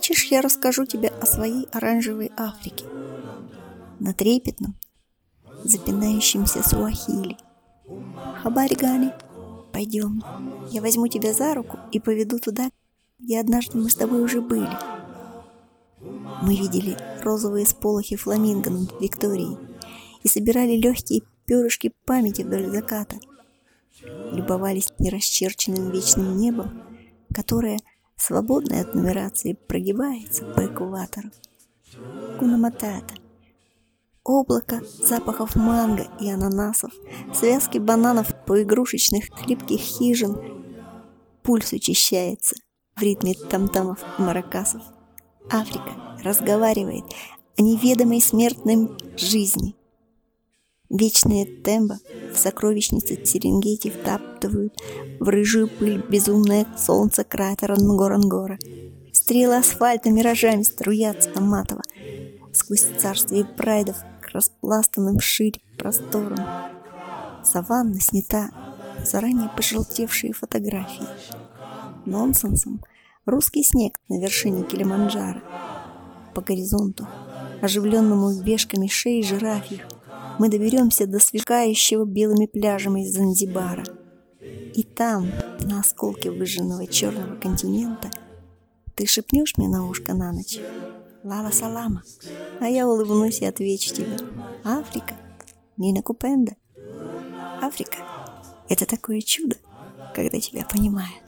Хочешь, я расскажу тебе о своей оранжевой Африке? На трепетном, запинающемся суахили. Хабари Гани, пойдем. Я возьму тебя за руку и поведу туда, где однажды мы с тобой уже были. Мы видели розовые сполохи фламинго над Викторией и собирали легкие перышки памяти вдоль заката. Любовались нерасчерченным вечным небом, которое, свободное от нумерации, прогибается по экватору. Куна-Матата. Облако запахов манго и ананасов, связки бананов по игрушечных хлипких хижин. Пульс учащается в ритме там-тамов и маракасов. Африка разговаривает о неведомой смертной жизни. Вечные тембо в сокровищнице Серенгети втаптывают в рыжую пыль безумное солнце кратера Нгоронгора. Стрелы асфальта миражами струятся матово сквозь царствие прайдов к распластанным шире просторам. Саванна снята заранее пожелтевшие фотографии. Нонсенсом русский снег на вершине Килиманджаро. По горизонту, оживленному вешками шеи жирафьев, мы доберемся до сверкающего белыми пляжами из Занзибара. И там, на осколке выжженного черного континента, ты шепнешь мне на ушко на ночь «Лала салама», а я улыбнусь и отвечу тебе «Африка, Нина Купенда». Африка — это такое чудо, когда тебя понимают.